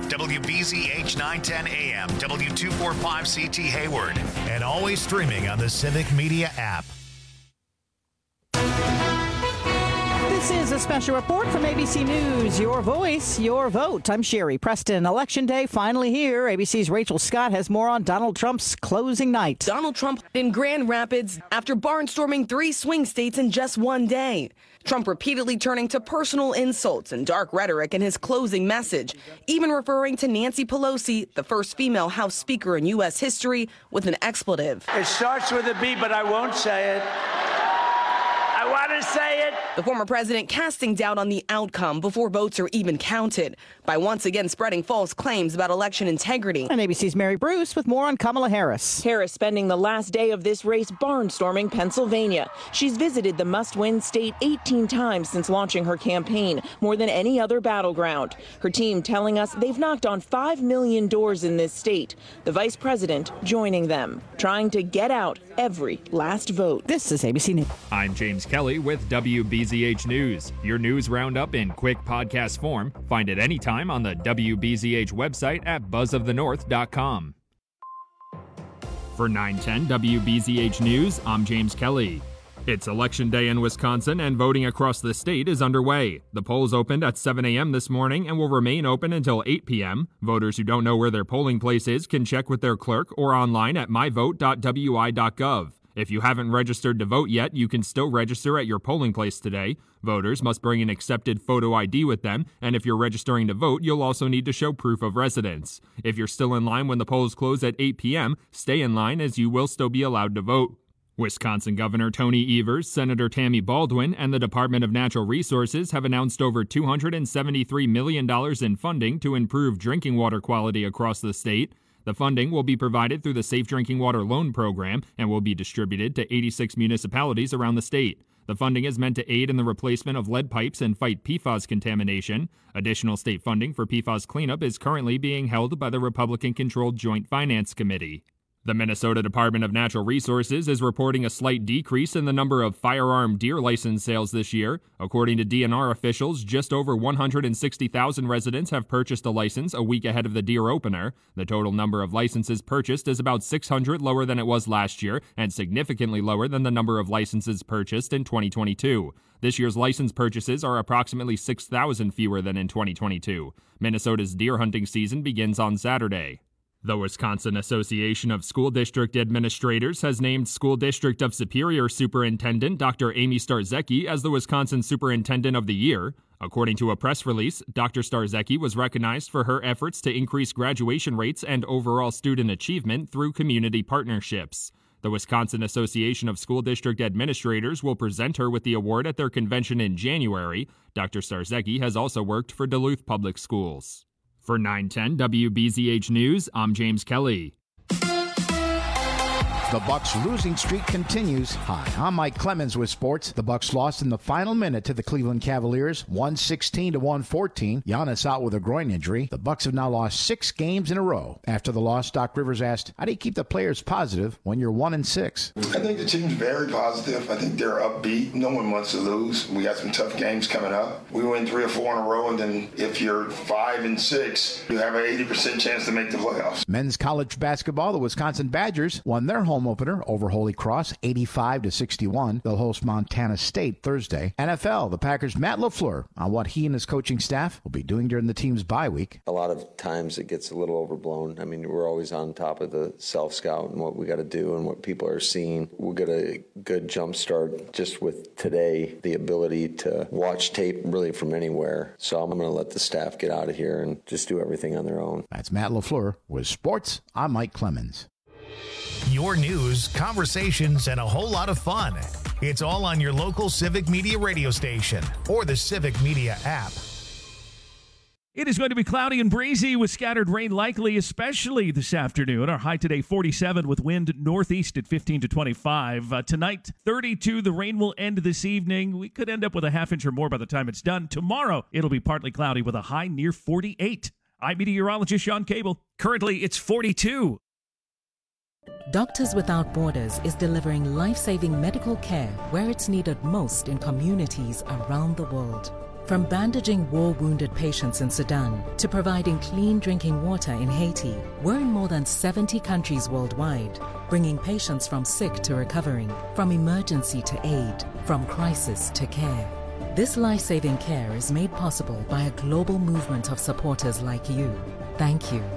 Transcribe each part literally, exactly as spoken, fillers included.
W B Z H nine ten A M, W two forty-five C T Hayward, and always streaming on the Civic Media app. This is a special report from A B C News. Your voice, your vote. I'm Sherry Preston. Election day finally here. A B C's Rachel Scott has more on Donald Trump's closing night. Donald Trump in Grand Rapids after barnstorming three swing states in just one day. Trump repeatedly turning to personal insults and dark rhetoric in his closing message, even referring to Nancy Pelosi, the first female House Speaker in U S history, with an expletive. It starts with a B, but I won't say it. I want to say it. The former president casting doubt on the outcome before votes are even counted by once again spreading false claims about election integrity. And A B C's Mary Bruce with more on Kamala Harris. Harris spending the last day of this race barnstorming Pennsylvania. She's visited the must-win state eighteen times since launching her campaign, more than any other battleground. Her team telling us they've knocked on five million doors in this state. The vice president joining them, trying to get out every last vote. This is A B C News. I'm James Kelly with W B Z H News. Your news roundup in quick podcast form. Find it anytime on the W B Z H website at buzz of the north dot com. For nine ten W B Z H News, I'm James Kelly. It's Election Day in Wisconsin, and voting across the state is underway. The polls opened at seven a.m. this morning and will remain open until eight p.m. Voters who don't know where their polling place is can check with their clerk or online at my vote dot w i dot gov. If you haven't registered to vote yet, you can still register at your polling place today. Voters must bring an accepted photo I D with them, and if you're registering to vote, you'll also need to show proof of residence. If you're still in line when the polls close at eight p.m., stay in line as you will still be allowed to vote. Wisconsin Governor Tony Evers, Senator Tammy Baldwin, and the Department of Natural Resources have announced over two hundred seventy-three million dollars in funding to improve drinking water quality across the state. The funding will be provided through the Safe Drinking Water Loan Program and will be distributed to eighty-six municipalities around the state. The funding is meant to aid in the replacement of lead pipes and fight P FAS contamination. Additional state funding for P FAS cleanup is currently being held by the Republican-controlled Joint Finance Committee. The Minnesota Department of Natural Resources is reporting a slight decrease in the number of firearm deer license sales this year. According to D N R officials, just over one hundred sixty thousand residents have purchased a license a week ahead of the deer opener. The total number of licenses purchased is about six hundred lower than it was last year and significantly lower than the number of licenses purchased in twenty twenty-two. This year's license purchases are approximately six thousand fewer than in twenty twenty-two. Minnesota's deer hunting season begins on Saturday. The Wisconsin Association of School District Administrators has named School District of Superior Superintendent Doctor Amy Starzecki as the Wisconsin Superintendent of the Year. According to a press release, Doctor Starzecki was recognized for her efforts to increase graduation rates and overall student achievement through community partnerships. The Wisconsin Association of School District Administrators will present her with the award at their convention in January. Doctor Starzecki has also worked for Duluth Public Schools. For nine ten W B Z H News, I'm James Kelly. The Bucks' losing streak continues. Hi, I'm Mike Clemens with sports. The Bucks lost in the final minute to the Cleveland Cavaliers, one sixteen to one fourteen. Giannis out with a groin injury. The Bucks have now lost six games in a row. After the loss, Doc Rivers asked, "How do you keep the players positive when you're one and six?" I think the team's very positive. I think they're upbeat. No one wants to lose. We got some tough games coming up. We win three or four in a row, and then if you're five and six, you have an eighty percent chance to make the playoffs. Men's college basketball, the Wisconsin Badgers won their home opener over Holy Cross, eighty-five to sixty-one. They'll host Montana State Thursday. N F L, the Packers' Matt LaFleur on what he and his coaching staff will be doing during the team's bye week. A lot of times it gets a little overblown. I mean, we're always on top of the self-scout and what we got to do and what people are seeing. We'll get a good jump start just with today, the ability to watch tape really from anywhere. So I'm going to let the staff get out of here and just do everything on their own. That's Matt LaFleur with sports. I'm Mike Clemens. Your news, conversations, and a whole lot of fun. It's all on your local Civic Media radio station or the Civic Media app. It is going to be cloudy and breezy with scattered rain likely, especially this afternoon. Our high today, forty-seven, with wind northeast at fifteen to twenty-five. Uh, tonight, thirty-two. The rain will end this evening. We could end up with a half inch or more by the time it's done. Tomorrow, it'll be partly cloudy with a high near forty-eight. I'm meteorologist Sean Cable. Currently, it's forty-two. Doctors Without Borders is delivering life-saving medical care where it's needed most in communities around the world. From bandaging war-wounded patients in Sudan to providing clean drinking water in Haiti, we're in more than seventy countries worldwide, bringing patients from sick to recovering, from emergency to aid, from crisis to care. This life-saving care is made possible by a global movement of supporters like you. Thank you.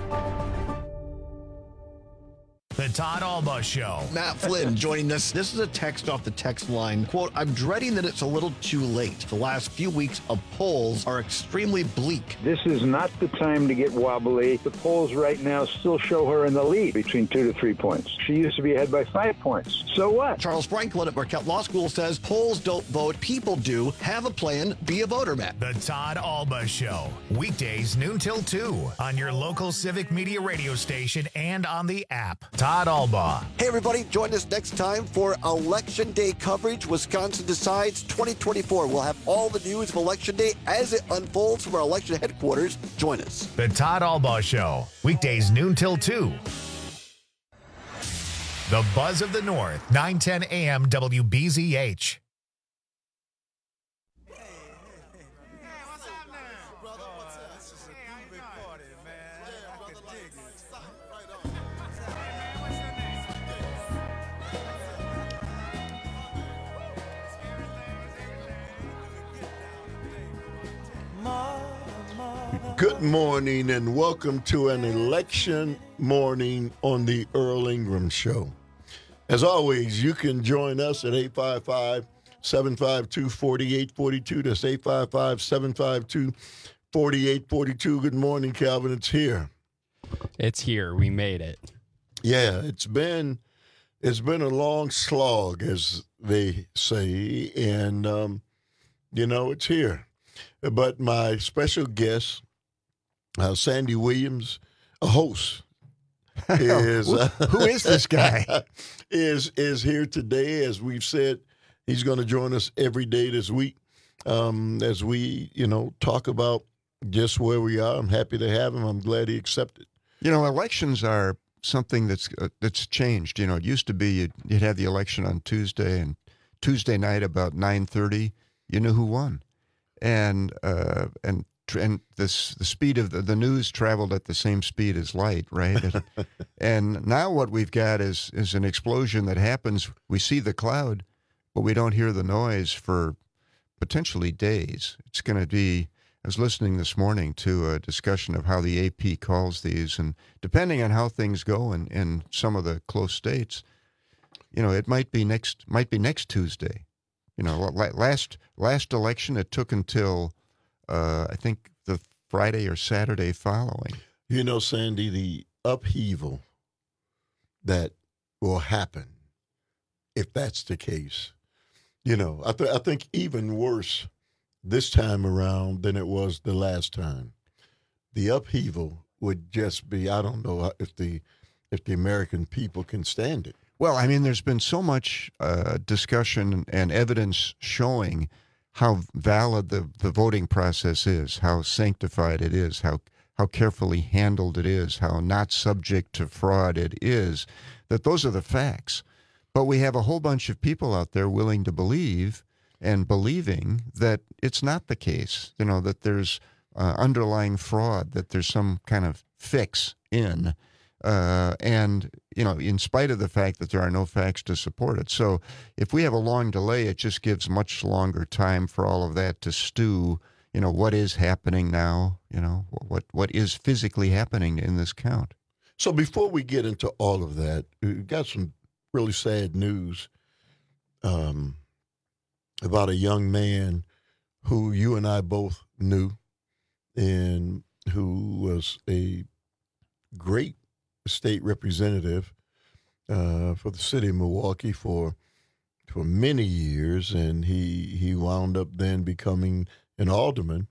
The Todd Alba Show. Matt Flynn joining us. This is a text off the text line. Quote, I'm dreading that it's a little too late. The last few weeks of polls are extremely bleak. This is not the time to get wobbly. The polls right now still show her in the lead between two to three points. She used to be ahead by five points. So what? Charles Franklin at Marquette Law School says polls don't vote, people do. Have a plan, be a voter, Matt. The Todd Alba Show. Weekdays noon till two on your local Civic Media radio station and on the app. Todd Alba. Hey, everybody. Join us next time for Election Day coverage. Wisconsin Decides twenty twenty-four. We'll have all the news of Election Day as it unfolds from our election headquarters. Join us. The Todd Alba Show. Weekdays noon till two. The Buzz of the North. nine ten a.m. W B Z H. Good morning and welcome to an election morning on the Earl Ingram Show. As always, you can join us at eight five five, seven five two, four eight four two. That's eight five five, seven five two, four eight four two. Good morning, Calvin. It's here. It's here. We made it. Yeah, it's been it's been a long slog, as they say, and um, you know, it's here. But my special guest, uh, Sandy Williams, a host, is uh, who is this guy? is is here today. As we've said, he's going to join us every day this week um, as we, you know, talk about just where we are. I'm happy to have him. I'm glad he accepted. You know, elections are something that's uh, that's changed. You know, it used to be you'd, you'd have the election on Tuesday, and Tuesday night about nine thirty, you knew who won. And uh, and and this the speed of the, the news traveled at the same speed as light, right? And now what we've got is is an explosion that happens. We see the cloud, but we don't hear the noise for potentially days. It's going to be. I was listening this morning to a discussion of how the A P calls these, and depending on how things go in, in some of the close states, you know, it might be next might be next Tuesday. You know, last last election, it took until, uh, I think, the Friday or Saturday following. You know, Sandy, the upheaval that will happen if that's the case, you know, I, th- I think even worse this time around than it was the last time. The upheaval would just be, I don't know if the if the American people can stand it. Well, I mean, there's been so much uh, discussion and evidence showing how valid the, the voting process is, how sanctified it is, how how carefully handled it is, how not subject to fraud it is, that those are the facts. But we have a whole bunch of people out there willing to believe and believing that it's not the case, you know, that there's uh, underlying fraud, that there's some kind of fix in. Uh, and, you know, in spite of the fact that there are no facts to support it. So if we have a long delay, it just gives much longer time for all of that to stew. You know, what is happening now? You know, what what is physically happening in this count? So before we get into all of that, we've got some really sad news um, about a young man who you and I both knew and who was a great state representative uh, for the city of Milwaukee for for many years, and he he wound up then becoming an alderman,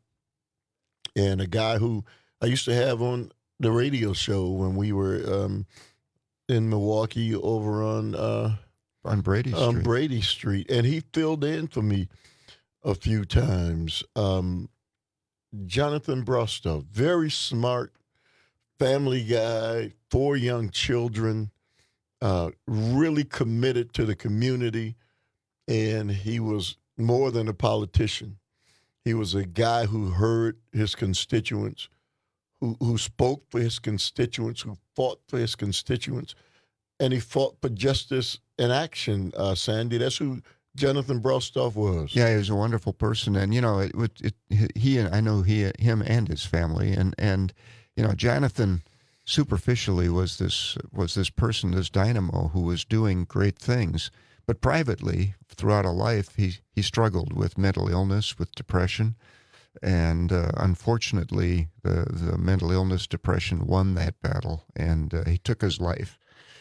and a guy who I used to have on the radio show when we were um, in Milwaukee over on uh, on Brady Street. on Brady Street, and he filled in for me a few times. Um, Jonathan Brostow, very smart, family guy, four young children, uh, really committed to the community, and he was more than a politician. He was a guy who heard his constituents, who, who spoke for his constituents, who fought for his constituents, and he fought for justice in action, uh, Sandy. That's who Jonathan Brostoff was. Yeah, he was a wonderful person, and you know, it, it, it he and I know he, him, and his family, and and you know, Jonathan superficially was this was this person, this dynamo who was doing great things, but privately, throughout a life, he he struggled with mental illness, with depression, and uh, unfortunately, the the mental illness, depression won that battle, and uh, he took his life.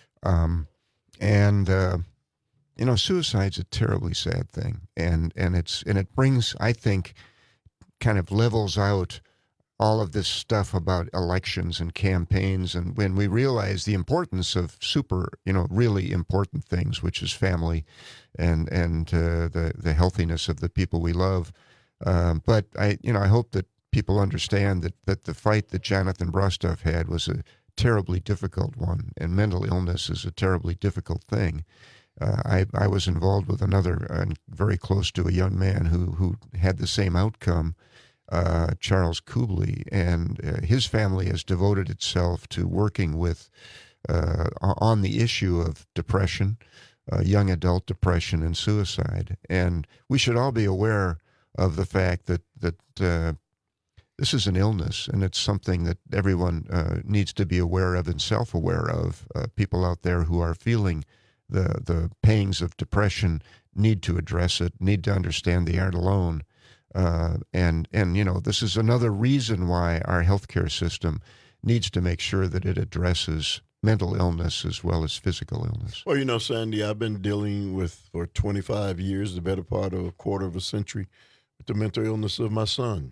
Um, and, uh, you know, suicide's a terribly sad thing. And, and it's, and it brings, I think, kind of levels out all of this stuff about elections and campaigns. And when we realize the importance of super, you know, really important things, which is family and, and, uh, the, the healthiness of the people we love. Um, but I, you know, I hope that people understand that, that the fight that Jonathan Brostoff had was a terribly difficult one, and mental illness is a terribly difficult thing. Uh, I, I was involved with another, uh, very close to a young man who, who had the same outcome, uh, Charles Kubley, and uh, his family has devoted itself to working with, uh, on the issue of depression, uh, young adult depression and suicide. And we should all be aware of the fact that, that, uh, this is an illness, and it's something that everyone uh, needs to be aware of and self-aware of. Uh, people out there who are feeling the the pangs of depression need to address it, need to understand they aren't alone. Uh, and, and, you know, this is another reason why our healthcare system needs to make sure that it addresses mental illness as well as physical illness. Well, you know, Sandy, I've been dealing with, for twenty-five years, the better part of a quarter of a century, with the mental illness of my son.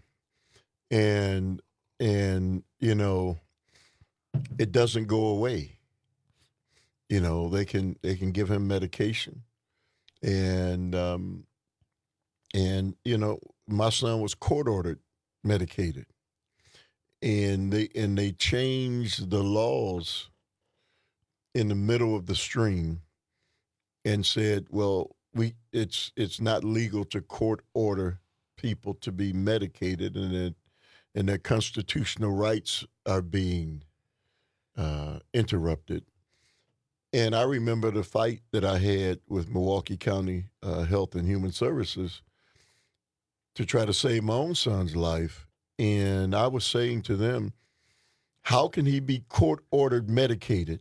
And, and, you know, it doesn't go away. You know, they can, they can give him medication. And, um, and, you know, my son was court-ordered medicated. And they, and they changed the laws in the middle of the stream and said, well, we, it's, it's not legal to court order people to be medicated, and it, and their constitutional rights are being uh, interrupted. And I remember the fight that I had with Milwaukee County uh, Health and Human Services to try to save my own son's life. And I was saying to them, how can he be court-ordered medicated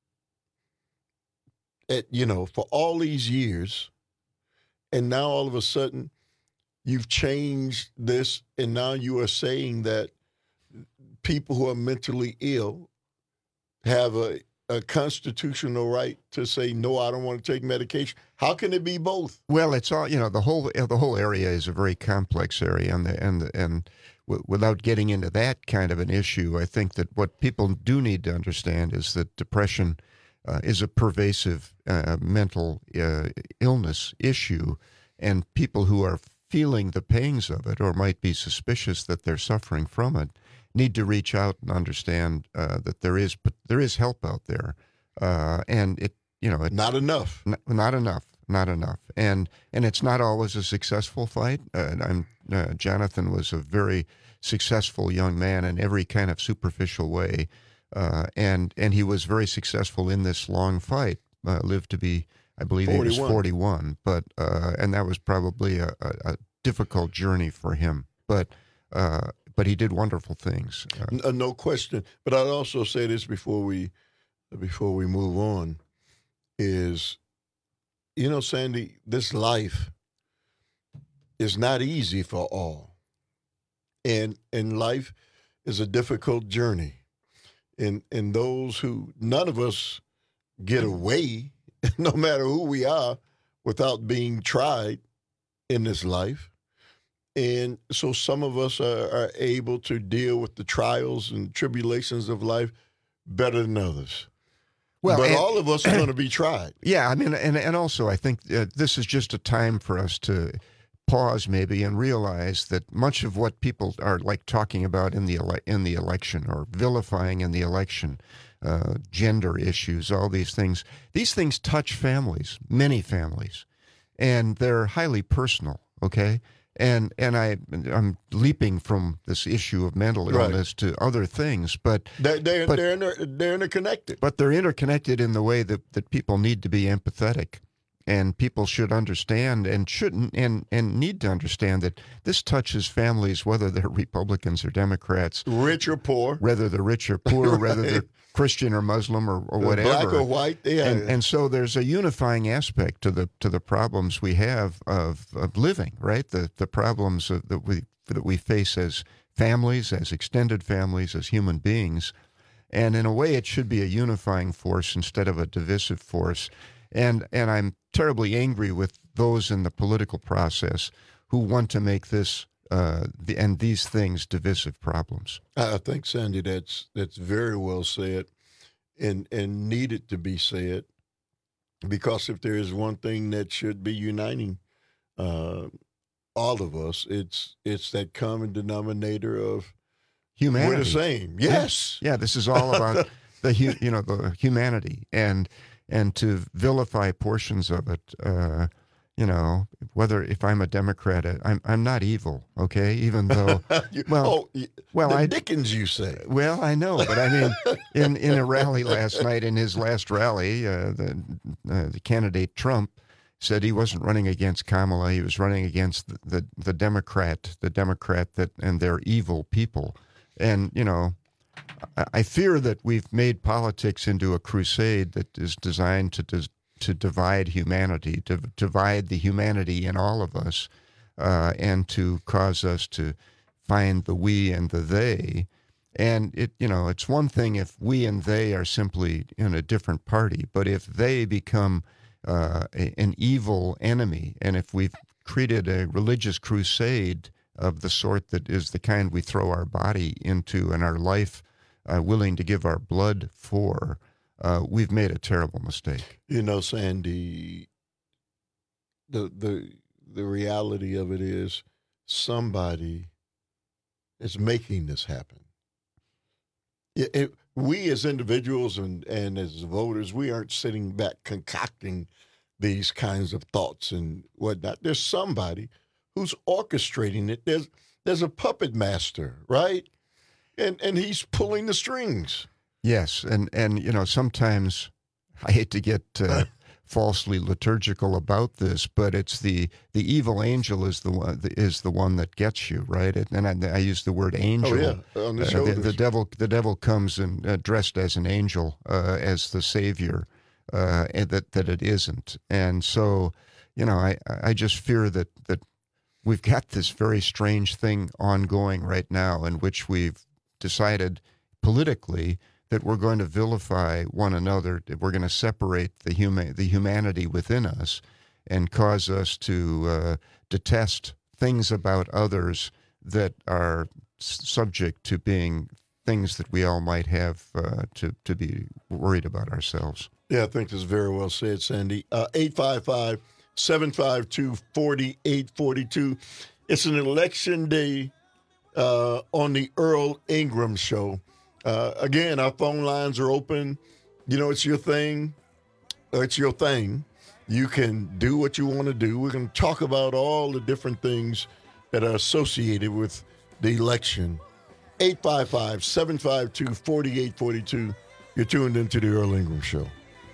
at, you know, for all these years, and now all of a sudden you've changed this, and now you are saying that people who are mentally ill have a, a constitutional right to say, no, I don't want to take medication. How can it be both? Well, it's all, you know, the whole the whole area is a very complex area, and the, and the, and w- without getting into that kind of an issue, I think that what people do need to understand is that depression uh, is a pervasive uh, mental uh, illness issue, and people who are feeling the pangs of it or might be suspicious that they're suffering from it need to reach out and understand uh, that there is there is help out there, uh, and it you know it, not enough, n- not enough, not enough, and and it's not always a successful fight. Uh, I'm uh, Jonathan was a very successful young man in every kind of superficial way, uh, and and he was very successful in this long fight. Uh, lived to be, I believe, forty-one. he was forty-one, but uh, and that was probably a, a, a difficult journey for him, but. Uh, But he did wonderful things. Uh, no question. But I'd also say this before we before we move on is, you know, Sandy, this life is not easy for all. And and life is a difficult journey. And and those who, none of us get away, no matter who we are, without being tried in this life. And so some of us are, are able to deal with the trials and tribulations of life better than others. Well, but and, all of us are going to be tried. Yeah, I mean, and, and also I think uh, this is just a time for us to pause maybe and realize that much of what people are like talking about in the ele- in the election or vilifying in the election, uh, gender issues, all these things, these things touch families, many families, and they're highly personal, okay? And and I I'm leaping from this issue of mental Right. illness to other things, but They're they're but, they're, inter, they're interconnected. but they're interconnected in the way that, that people need to be empathetic, and people should understand and shouldn't and and need to understand that this touches families, whether they're Republicans or Democrats, Rich or poor, whether they're rich or poor, Right. whether they're Christian or Muslim or, or whatever, black or white. Yeah, and, and so there's a unifying aspect to the to the problems we have of, of living, right? The the problems of, that we that we face as families, as extended families, as human beings, and in a way, it should be a unifying force instead of a divisive force. And and I'm terribly angry with those in the political process who want to make this uh, the, and these things divisive problems. I think, Sandy, that's that's very well said, and and needed to be said, because if there is one thing that should be uniting uh, all of us, it's it's that common denominator of Humanity. we're the same. Yes. Yeah, yeah, this is all about the hu- you know the humanity, and and to vilify portions of it. Uh, You know, whether if I'm a Democrat, I'm I'm not evil, okay? Even though, well, oh, well, the I Dickens, you say. Well, I know, but I mean, in, in a rally last night, in his last rally, uh, the uh, the candidate Trump said he wasn't running against Kamala; he was running against the, the the Democrat, the Democrat that and their evil people. And you know, I, I fear that we've made politics into a crusade that is designed to dis- to divide humanity, to divide the humanity in all of us, uh, and to cause us to find the we and the they. And it, you know, it's one thing if we and they are simply in a different party, but if they become uh, a, an evil enemy, and if we've created a religious crusade of the sort that is the kind we throw our body into and our life uh, willing to give our blood for, Uh, we've made a terrible mistake. You know, Sandy, the the the reality of it is somebody is making this happen. It, it, we as individuals and, and as voters, we aren't sitting back concocting these kinds of thoughts and whatnot. There's somebody who's orchestrating it. There's there's a puppet master, right? And and he's pulling the strings. Yes, and, and you know, sometimes I hate to get uh, falsely liturgical about this, but it's the the evil angel is the one is the one that gets you, right? And I, I use the word angel. Oh yeah, on the uh, shoulders. the, the devil the devil comes and uh, dressed as an angel, uh, as the savior, uh, and that that it isn't. And so, you know, I I just fear that that we've got this very strange thing ongoing right now, in which we've decided politically that we're going to vilify one another, that we're going to separate the huma- the humanity within us and cause us to uh, detest things about others that are s- subject to being things that we all might have uh, to, to be worried about ourselves. Yeah, I think this is very well said, Sandy. Uh, eight five five, seven five two, four eight four two. It's an election day uh, on the Earl Ingram Show. Uh, again, our phone lines are open. You know, it's your thing. It's your thing. You can do what you want to do. We're going to talk about all the different things that are associated with the election. eight five five, seven five two, four eight four two. You're tuned into the Earl Ingram Show.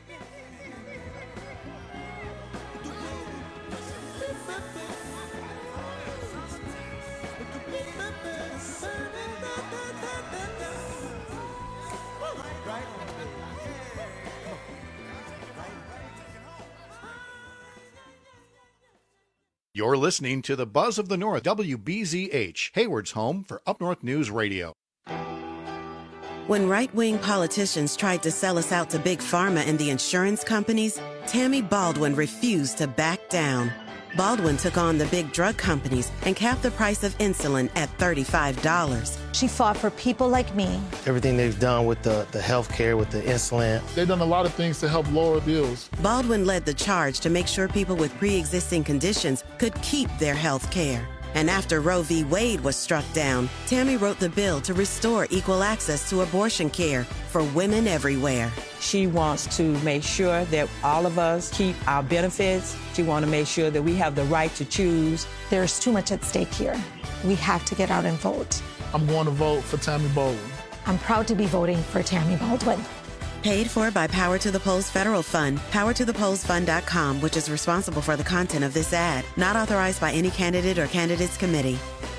You're listening to the Buzz of the North, W B Z H, Hayward's home for Up North News Radio. When right-wing politicians tried to sell us out to Big Pharma and the insurance companies, Tammy Baldwin refused to back down. Baldwin took on the big drug companies and capped the price of insulin at thirty-five dollars. She fought for people like me. Everything they've done with the, the health care, with the insulin. They've done a lot of things to help lower bills. Baldwin led the charge to make sure people with pre-existing conditions could keep their health care. And after Roe v. Wade was struck down, Tammy wrote the bill to restore equal access to abortion care for women everywhere. She wants to make sure that all of us keep our benefits. She wants to make sure that we have the right to choose. There's too much at stake here. We have to get out and vote. I'm going to vote for Tammy Baldwin. I'm proud to be voting for Tammy Baldwin. Paid for by Power to the Polls Federal Fund, power to the polls fund dot com, which is responsible for the content of this ad. Not authorized by any candidate or candidates committee.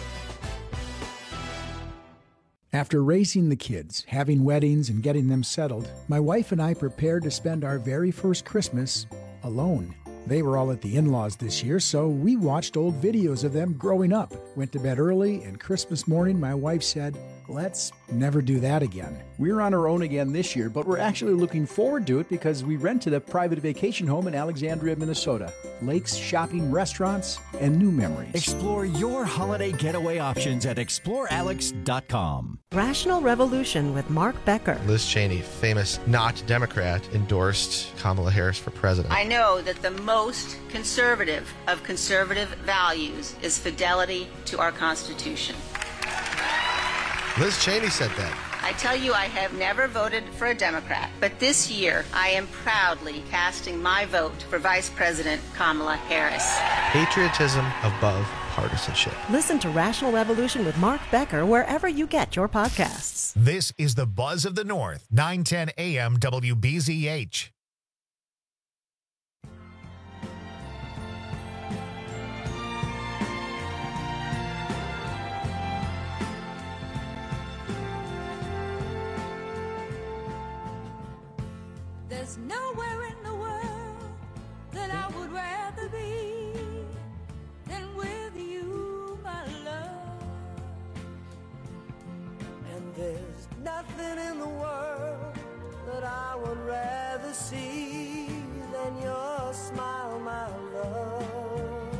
After raising the kids, having weddings, and getting them settled, my wife and I prepared to spend our very first Christmas alone. They were all at the in-laws this year, so we watched old videos of them growing up, went to bed early, and Christmas morning my wife said, "Let's never do that again." We're on our own again this year, but we're actually looking forward to it because we rented a private vacation home in Alexandria, Minnesota. Lakes, shopping, restaurants, and new memories. Explore your holiday getaway options at explore alex dot com. Rational Revolution with Mark Becker. Liz Cheney, famous not Democrat, endorsed Kamala Harris for president. I know that the most conservative of conservative values is fidelity to our Constitution. Liz Cheney said that. I tell you, I have never voted for a Democrat, but this year I am proudly casting my vote for Vice President Kamala Harris. Patriotism above partisanship. Listen to Rational Revolution with Mark Becker wherever you get your podcasts. This is the Buzz of the North, nine ten A M W B Z H. There's nowhere in the world that I would rather be than with you, my love. And there's nothing in the world that I would rather see than your smile, my love.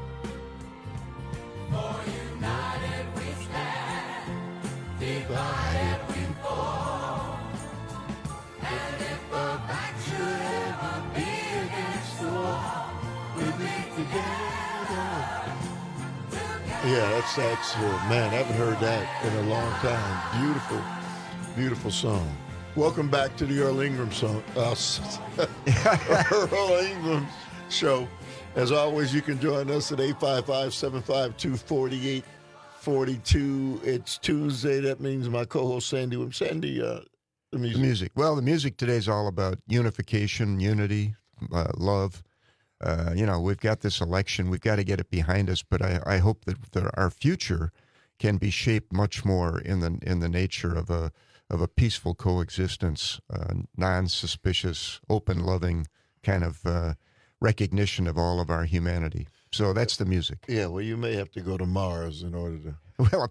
For united we stand, divided we fall. And if the back should ever be against the wall, we'll be together. Yeah, that's, that's uh, man, I haven't heard that in a long time. Beautiful, beautiful song. Welcome back to the Earl Ingram song. Uh, Earl Ingram show. As always, you can join us at eight five five, seven five two, four eight four two. It's Tuesday. That means my co-host Sandy. Sandy, uh, the music. The music. Well, the music today is all about unification, unity, uh, love. Uh, you know, we've got this election. We've got to get it behind us. But I, I hope that the, our future can be shaped much more in the in the nature of a of a peaceful coexistence, uh, non-suspicious, open, loving kind of uh, recognition of all of our humanity. So that's the music. Yeah, well, you may have to go to Mars in order to well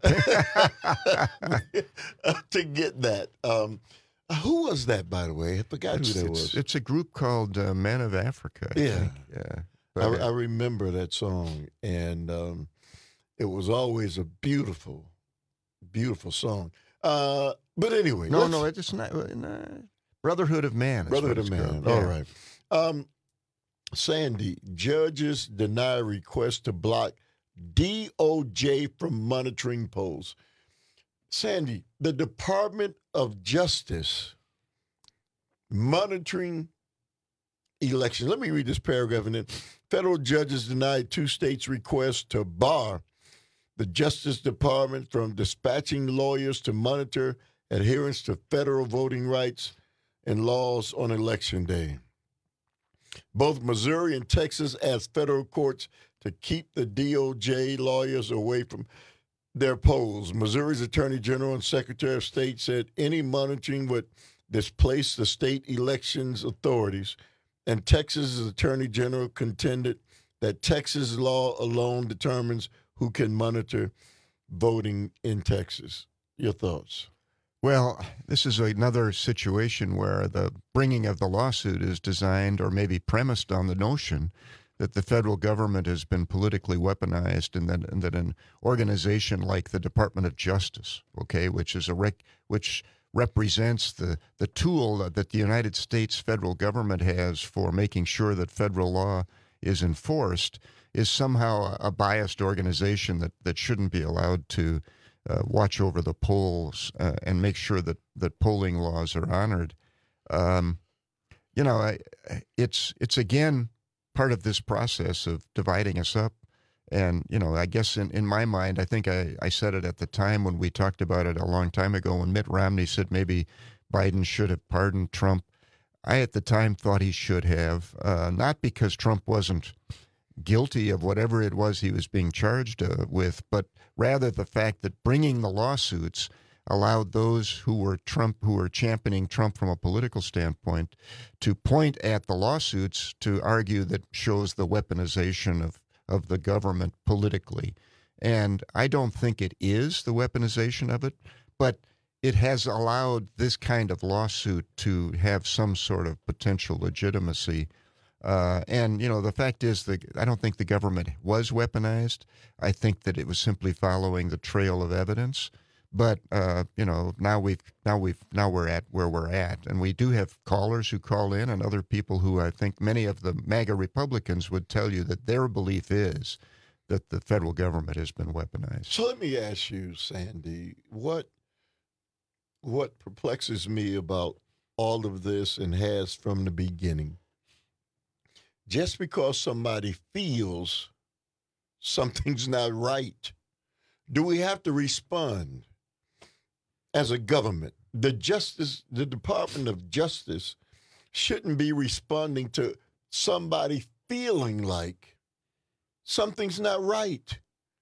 to get that. Um, who was that, by the way? I forgot it's, who that it's, was. It's a group called uh, Men of Africa. I yeah, think. yeah. I, I remember that song, and um, it was always a beautiful, beautiful song. Uh, but anyway, no, no, it's not. Uh, Brotherhood of Man. Brotherhood of Man. Yeah. All right. Um, Sandy, judges deny request to block D O J from monitoring polls. Sandy, the Department of Justice monitoring elections. Let me read this paragraph and then. Federal judges denied two states' requests to bar the Justice Department from dispatching lawyers to monitor adherence to federal voting rights and laws on Election Day. Both Missouri and Texas asked federal courts to keep the D O J lawyers away from their polls. Missouri's Attorney General and Secretary of State said any monitoring would displace the state elections authorities, and Texas's Attorney General contended that Texas law alone determines who can monitor voting in Texas. Your thoughts? Well, this is another situation where the bringing of the lawsuit is designed or maybe premised on the notion that the federal government has been politically weaponized, and that, and that an organization like the Department of Justice, okay, which is a rec, which represents the, the tool that the United States federal government has for making sure that federal law is enforced, is somehow a biased organization that, that shouldn't be allowed to uh, watch over the polls uh, and make sure that, that polling laws are honored. Um, you know, I, it's it's again part of this process of dividing us up. And, you know, I guess in, in my mind, I think I, I said it at the time when we talked about it a long time ago when Mitt Romney said maybe Biden should have pardoned Trump. I, at the time, thought he should have, uh, not because Trump wasn't guilty of whatever it was he was being charged uh, with, but rather the fact that bringing the lawsuits allowed those who were Trump, who were championing Trump from a political standpoint, to point at the lawsuits to argue that shows the weaponization of, of the government politically. And I don't think it is the weaponization of it, but it has allowed this kind of lawsuit to have some sort of potential legitimacy. Uh, and, you know, the fact is that I don't think the government was weaponized. I think that it was simply following the trail of evidence. But, uh, you know, now we've now we've now we're at where we're at. And we do have callers who call in and other people who I think many of the MAGA Republicans would tell you that their belief is that the federal government has been weaponized. So let me ask you, Sandy, what what perplexes me about all of this and has from the beginning, just because somebody feels something's not right, do we have to respond as a government? The justice, the Department of Justice shouldn't be responding to somebody feeling like something's not right.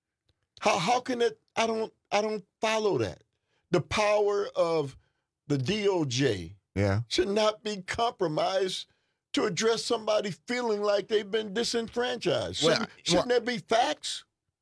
How how can it? I don't I don't follow that. The power of the D O J yeah. should not be compromised to address somebody feeling like they've been disenfranchised. Shouldn't, Well, shouldn't well- there be facts?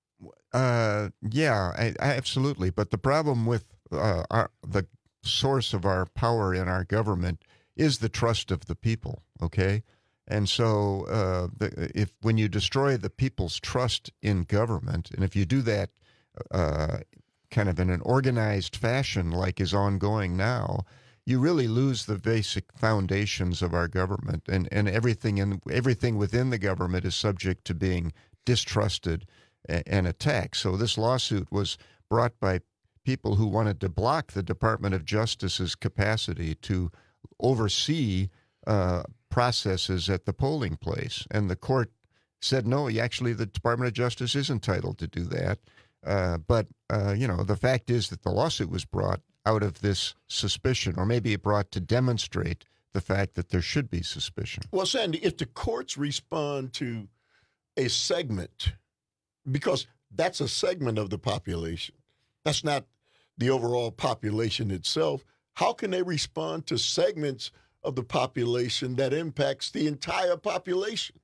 Uh, yeah, I, I, absolutely. But the problem with uh, our, the source of our power in our government is the trust of the people. Okay, and so uh, the, if when you destroy the people's trust in government, and if you do that uh, kind of in an organized fashion, like is ongoing now, you really lose the basic foundations of our government, and and everything in everything within the government is subject to being distrusted and attacked. So this lawsuit was brought by people who wanted to block the Department of Justice's capacity to oversee uh, processes at the polling place. And the court said, no, actually the Department of Justice is entitled to do that. Uh, but, uh, you know, the fact is that the lawsuit was brought out of this suspicion, or maybe it brought to demonstrate the fact that there should be suspicion. Well, Sandy, if the courts respond to a segment, because that's a segment of the population, that's not the overall population itself, how can they respond to segments of the population that impacts the entire population?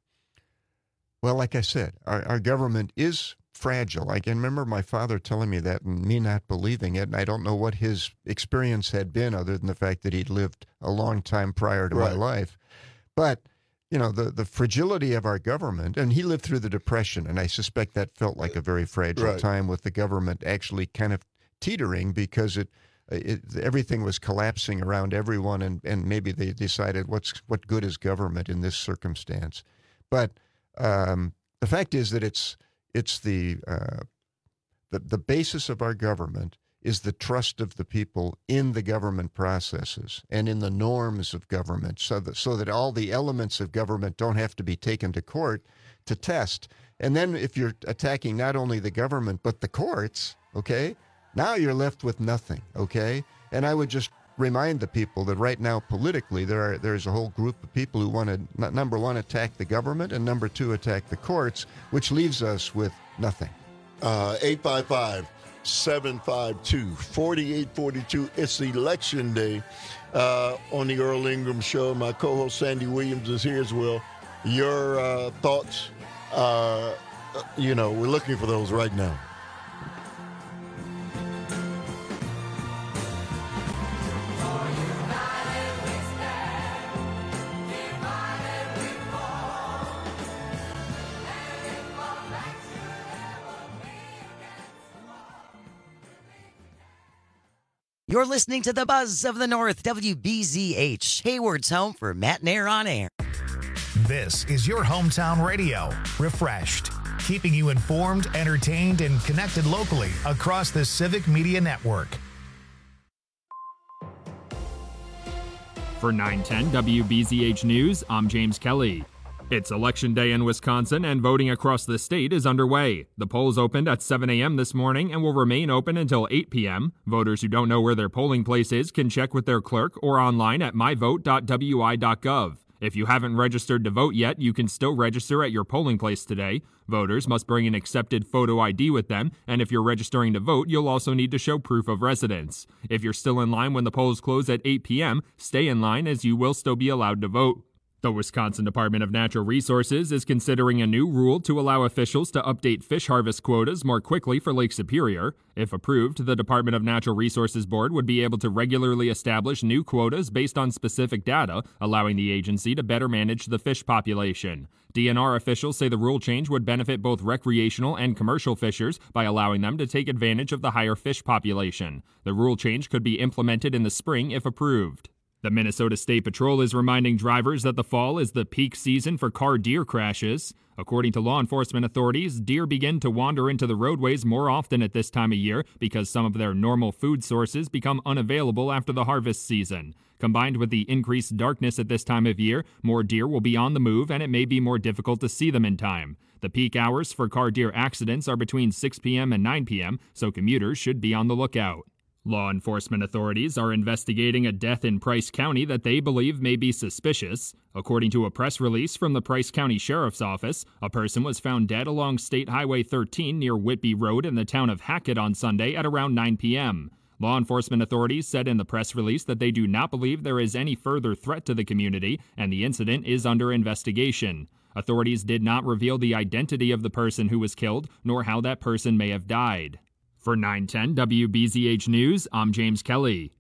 Well, like I said, our, our government is fragile. I can remember my father telling me that and me not believing it, and I don't know what his experience had been other than the fact that he'd lived a long time prior to Right. my life. But, you know, the, the fragility of our government, and he lived through the Depression, and I suspect that felt like a very fragile Right. time with the government actually kind of teetering because it, it everything was collapsing around everyone, and, and maybe they decided what's what good is government in this circumstance. But um, the fact is that it's it's the, uh, the the basis of our government is the trust of the people in the government processes and in the norms of government, so that so that all the elements of government don't have to be taken to court to test. And then if you're attacking not only the government but the courts, okay, now you're left with nothing, okay? And I would just remind the people that right now politically there are there's a whole group of people who want to, number one, attack the government, and number two, attack the courts, which leaves us with nothing. Uh, eight five five, seven five two, four eight four two. It's election day uh, on the Earl Ingram Show. My co-host Sandy Williams is here as well. Your uh, thoughts, uh, you know, we're looking for those right now. You're listening to the Buzz of the North, W B Z H, Hayward's home for Matt and Air on Air. This is your hometown radio, refreshed. keeping you informed, entertained, and connected locally across the Civic Media Network. For nine ten W B Z H News, I'm James Kelly. It's Election Day in Wisconsin, and voting across the state is underway. The polls opened at seven a.m. this morning and will remain open until eight p.m. Voters who don't know where their polling place is can check with their clerk or online at my vote dot w i dot gov. If you haven't registered to vote yet, you can still register at your polling place today. Voters must bring an accepted photo I D with them, and if you're registering to vote, you'll also need to show proof of residence. If you're still in line when the polls close at eight p.m., stay in line as you will still be allowed to vote. The Wisconsin Department of Natural Resources is considering a new rule to allow officials to update fish harvest quotas more quickly for Lake Superior. If approved, the Department of Natural Resources Board would be able to regularly establish new quotas based on specific data, allowing the agency to better manage the fish population. D N R officials say the rule change would benefit both recreational and commercial fishers by allowing them to take advantage of the higher fish population. The rule change could be implemented in the spring if approved. The Minnesota State Patrol is reminding drivers that the fall is the peak season for car deer crashes. According to law enforcement authorities, deer begin to wander into the roadways more often at this time of year because some of their normal food sources become unavailable after the harvest season. Combined with the increased darkness at this time of year, more deer will be on the move and it may be more difficult to see them in time. The peak hours for car deer accidents are between six p.m. and nine p.m., so commuters should be on the lookout. Law enforcement authorities are investigating a death in Price County that they believe may be suspicious. According to a press release from the Price County Sheriff's Office, a person was found dead along State Highway thirteen near Whitby Road in the town of Hackett on Sunday at around nine p.m. Law enforcement authorities said in the press release that they do not believe there is any further threat to the community, and the incident is under investigation. Authorities did not reveal the identity of the person who was killed, nor how that person may have died. For nine ten W B Z H News, I'm James Kelly.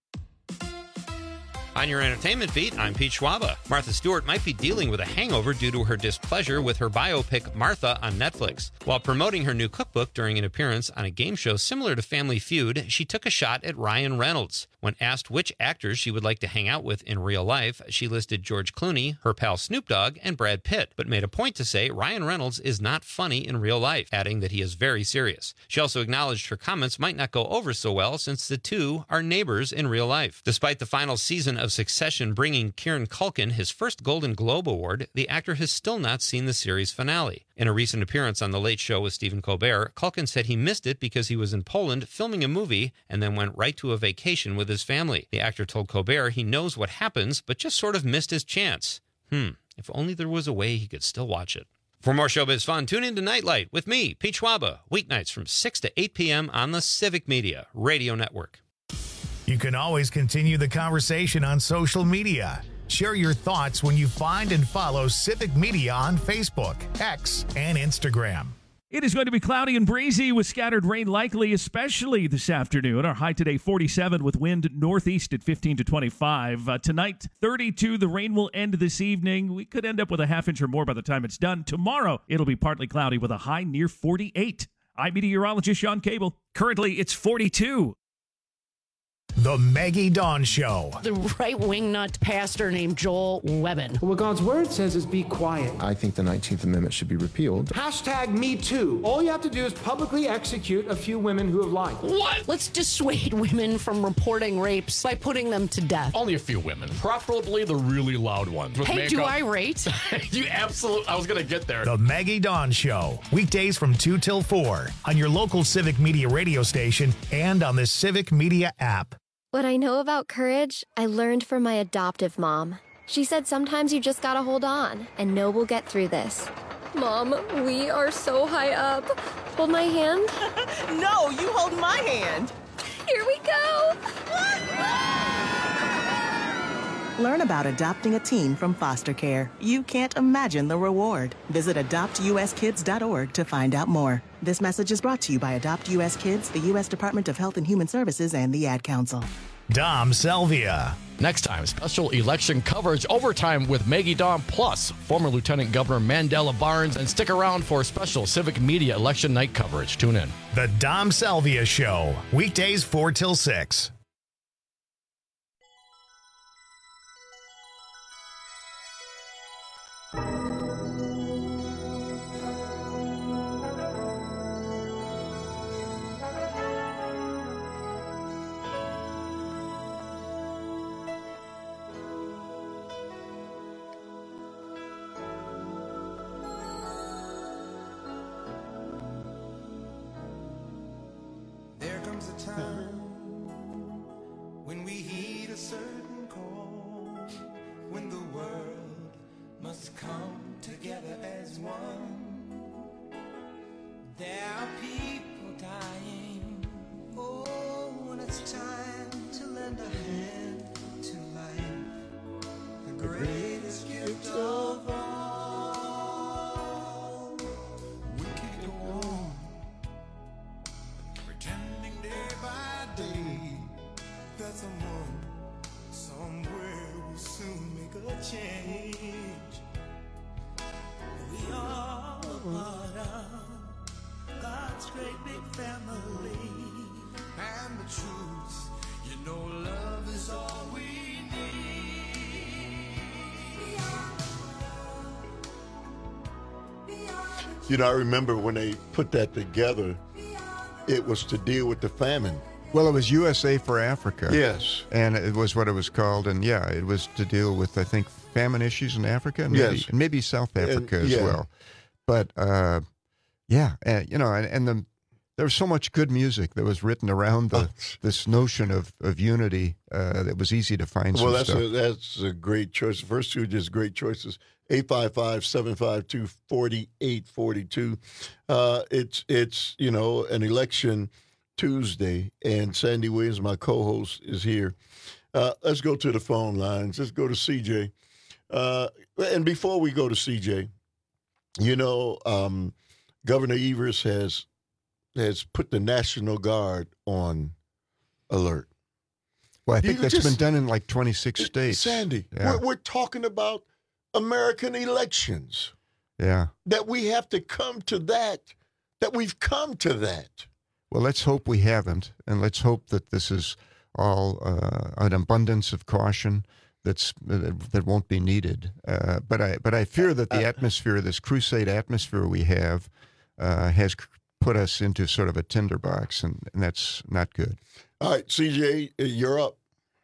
On your entertainment beat, I'm Pete Schwaba. Martha Stewart might be dealing with a hangover due to her displeasure with her biopic Martha on Netflix. While promoting her new cookbook during an appearance on a game show similar to Family Feud, she took a shot at Ryan Reynolds. When asked which actors she would like to hang out with in real life, she listed George Clooney, her pal Snoop Dogg, and Brad Pitt, but made a point to say Ryan Reynolds is not funny in real life, adding that he is very serious. She also acknowledged her comments might not go over so well since the two are neighbors in real life. Despite the final season of Succession bringing Kieran Culkin his first Golden Globe Award, the actor has still not seen the series finale. In a recent appearance on The Late Show with Stephen Colbert, Culkin said he missed it because he was in Poland filming a movie and then went right to a vacation with his family. The actor told Colbert he knows what happens, but just sort of missed his chance. Hmm, if only there was a way he could still watch it. For more showbiz fun, tune in to Nightlight with me, Pete Schwaba, weeknights from six to eight p.m. on the Civic Media Radio Network. You can always continue the conversation on social media. Share your thoughts when you find and follow Civic Media on Facebook, X, and Instagram. It is going to be cloudy and breezy with scattered rain likely, especially this afternoon. Our high today, forty-seven, with wind northeast at fifteen to twenty-five. Uh, tonight, thirty-two. The rain will end this evening. We could end up with a half inch or more by the time it's done. Tomorrow, it'll be partly cloudy with a high near forty-eight. I'm meteorologist Sean Cable. Currently, it's forty-two. The Maggie Dawn Show. The right-wing nut pastor named Joel Webben. What God's word says is be quiet. I think the nineteenth Amendment should be repealed. Hashtag Me Too. All you have to do is publicly execute a few women who have lied. What? Let's dissuade women from reporting rapes by putting them to death. Only a few women, preferably the really loud ones. With hey, makeup. do I rate? You absolutely, I was going to get there. The Maggie Dawn Show. Weekdays from two till four on your local Civic Media radio station and on the Civic Media app. What I know about courage, I learned from my adoptive mom. She said sometimes you just gotta hold on and know we'll get through this. Mom, we are so high up. Hold my hand. No, you hold my hand. Here we go. Learn about adopting a teen from foster care. You can't imagine the reward. Visit adopt u s kids dot org to find out more. This message is brought to you by Adopt U S Kids, the U S Department of Health and Human Services, and the Ad Council. Dom Selvia. Next time, special election coverage overtime with Maggie Dawn plus former Lieutenant Governor Mandela Barnes, and stick around for special Civic Media election night coverage. Tune in. The Dom Selvia Show. Weekdays four till six. greatest gift of all. We can go on pretending day by day that someone somewhere will soon make a change. We are a part of God's great big family, and the truth, you know, love is all we You know, I remember when they put that together, it was to deal with the famine. Well, it was U S A for Africa. Yes. And it was what it was called. And, yeah, it was to deal with, I think, famine issues in Africa. And maybe, Yes. and maybe South Africa And- as yeah. well. But, uh, yeah, uh, you know, and, and the, there was so much good music that was written around the, this notion of, of unity uh, that was easy to find Well, some that's stuff. a, that's a great choice. The first two are just great choices. eight five five, seven five two, four eight four two. Uh, it's, it's, you know, an election Tuesday, and Sandy Williams, my co-host, is here. Uh, let's go to the phone lines. Let's go to C J. Uh, and before we go to C J, you know, um, Governor Evers has has put the National Guard on alert. Well, I think You that's just- been done in like twenty-six states. Sandy, Yeah. we're, we're talking about American elections, Yeah. that we have to come to that, that we've come to that. Well, let's hope we haven't, and let's hope that this is all uh, an abundance of caution that's uh, that won't be needed. Uh, but I but I fear that the atmosphere, this crusade atmosphere we have, uh, has c- put us into sort of a tinderbox, and, and that's not good. All right, C J, you're up.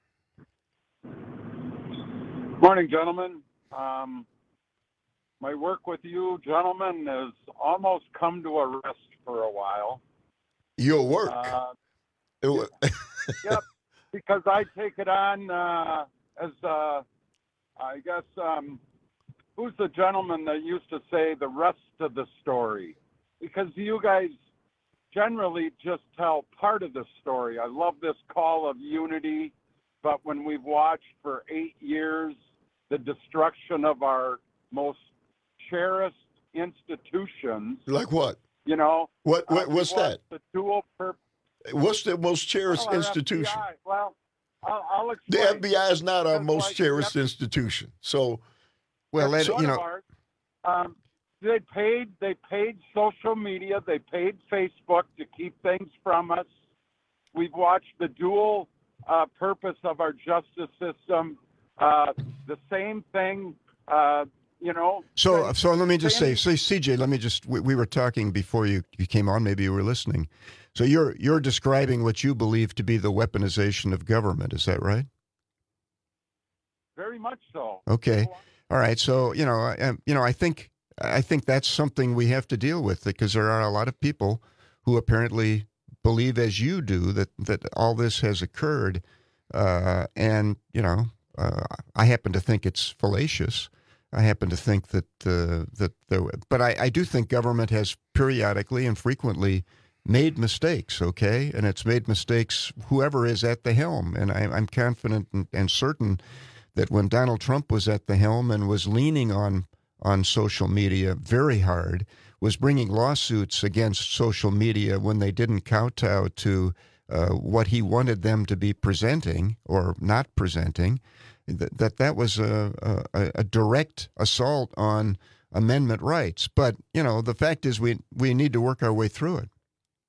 Morning, gentlemen. Um, my work with you, gentlemen, has almost come to a rest for a while. Your work. Uh, It wa- yep, because I take it on uh, as, uh, I guess, um, who's the gentleman that used to say the rest of the story? Because you guys generally just tell part of the story. I love this call of unity, but when we've watched for eight years the destruction of our most cherished institutions, Like what? you know, What? what uh, we what's that? watched The dual purpose. What's the most cherished Well, our institution? F B I. Well, I'll, I'll The explain. F B I is not our Because, most like, cherished F- institution. So, Well, let, sort you of know, ours. Um, they paid. They paid social media. They paid Facebook to keep things from us. We've watched the dual uh, purpose of our justice system. Uh, the same thing. Uh, you know. So, so let me just say, same- say, C J, let me just, we, we were talking before you, you came on, maybe you were listening. So you're, you're describing what you believe to be the weaponization of government. Is that right? Very much so. Okay. All right. So, you know, I, you know, I think, I think that's something we have to deal with, because there are a lot of people who apparently believe, as you do, that, that all this has occurred. Uh, and, you know, uh, I happen to think it's fallacious. I happen to think that, uh, that there, but I, I do think government has periodically and frequently made mistakes, okay? And it's made mistakes, whoever is at the helm. And I, I'm confident and, and certain that when Donald Trump was at the helm and was leaning on on social media very hard, was bringing lawsuits against social media when they didn't kowtow to uh, what he wanted them to be presenting or not presenting, that that, that was a, a, a direct assault on amendment rights. But, you know, the fact is we, we need to work our way through it.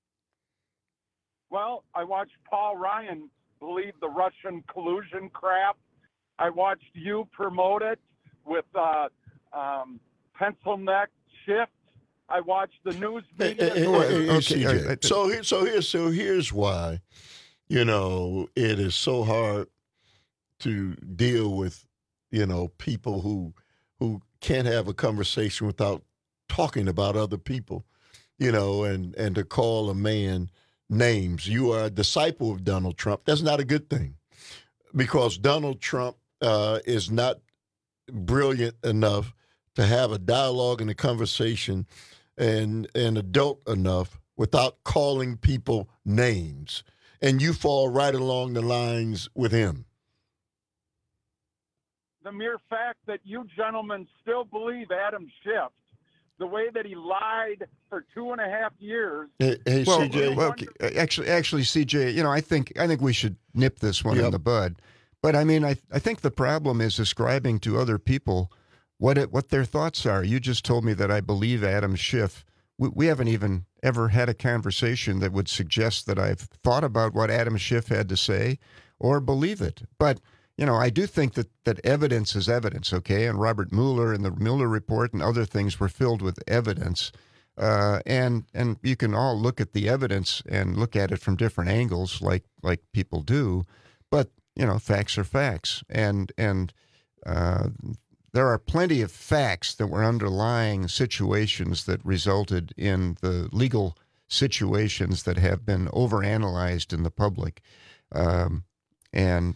Well, I watched Paul Ryan believe the Russian collusion crap. I watched you promote it with uh, um, pencil neck shift. I watched the news media. Hey, hey, hey, hey, Okay, C J. all right. So here, so here, so here's why, you know, it is so hard to deal with, you know, people who who can't have a conversation without talking about other people, you know, and and to call a man names. You are a disciple of Donald Trump. That's not a good thing, because Donald Trump uh, is not brilliant enough to have a dialogue and a conversation and and adult enough without calling people names. And you fall right along the lines with him. the mere fact that you gentlemen still believe Adam Schiff, the way that he lied for two and a half years. Hey, hey well, C J. Well, actually, actually, C J, you know, I think I think we should nip this one yep. in the bud. But I mean, I I think the problem is ascribing to other people what it, what their thoughts are. You just told me that I believe Adam Schiff. We, we haven't even ever had a conversation that would suggest that I've thought about what Adam Schiff had to say or believe it. But, you know, I do think that, that evidence is evidence, okay? And Robert Mueller and the Mueller report and other things were filled with evidence. Uh, and and you can all look at the evidence and look at it from different angles like like people do. But, you know, facts are facts. And, and uh, there are plenty of facts that were underlying situations that resulted in the legal situations that have been overanalyzed in the public. Um, and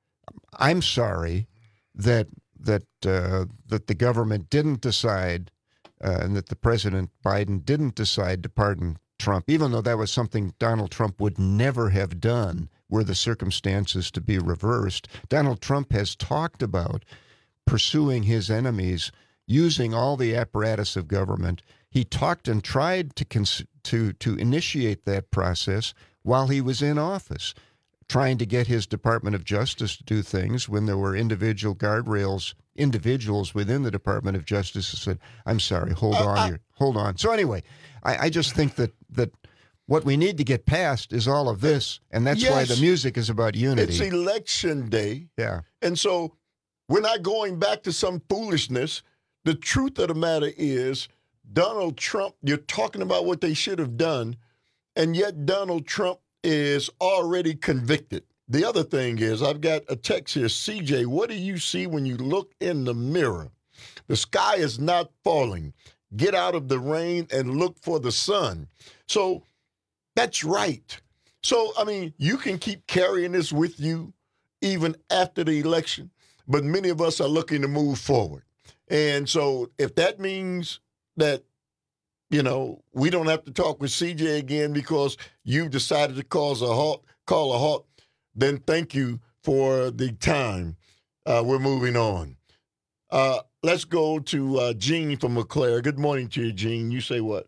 I'm sorry that that uh, that the government didn't decide uh, and that the President Biden didn't decide to pardon Trump, even though that was something Donald Trump would never have done were the circumstances to be reversed. Donald Trump has talked about pursuing his enemies, using all the apparatus of government. He talked and tried to cons- to to initiate that process while he was in office, trying to get his Department of Justice to do things when there were individual guardrails, individuals within the Department of Justice who said, "I'm sorry, hold uh, on, uh, hold on." So anyway, I, I just think that that what we need to get past is all of this, and that's yes, why the music is about unity. It's election day, yeah, and so. We're not going back to some foolishness. The truth of the matter is, Donald Trump, you're talking about what they should have done, and yet Donald Trump is already convicted. The other thing is, I've got a text here. C J, what do you see when you look in the mirror? The sky is not falling. Get out of the rain and look for the sun. So that's right. So, I mean, you can keep carrying this with you even after the election. But many of us are looking to move forward. And so if that means that, you know, we don't have to talk with C J again because you've decided to cause a halt, call a halt, then thank you for the time. Uh, we're moving on. Uh, let's go to uh, Jean from LeClaire. Good morning to you, Jean. You say what?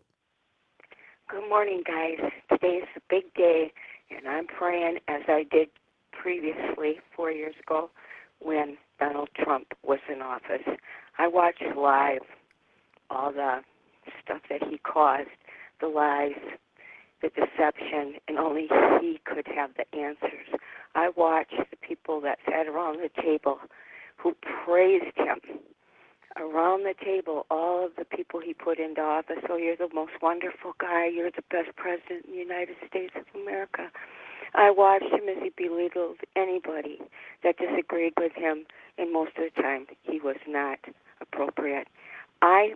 Good morning, guys. Today's a big day, and I'm praying, as I did previously four years ago, when Donald Trump was in office. I watched live all the stuff that he caused, the lies, the deception, and only he could have the answers. I watched the people that sat around the table who praised him. Around the table, all of the people he put into office, oh, you're the most wonderful guy, you're the best president in the United States of America. I watched him as he belittled anybody that disagreed with him, and most of the time he was not appropriate. I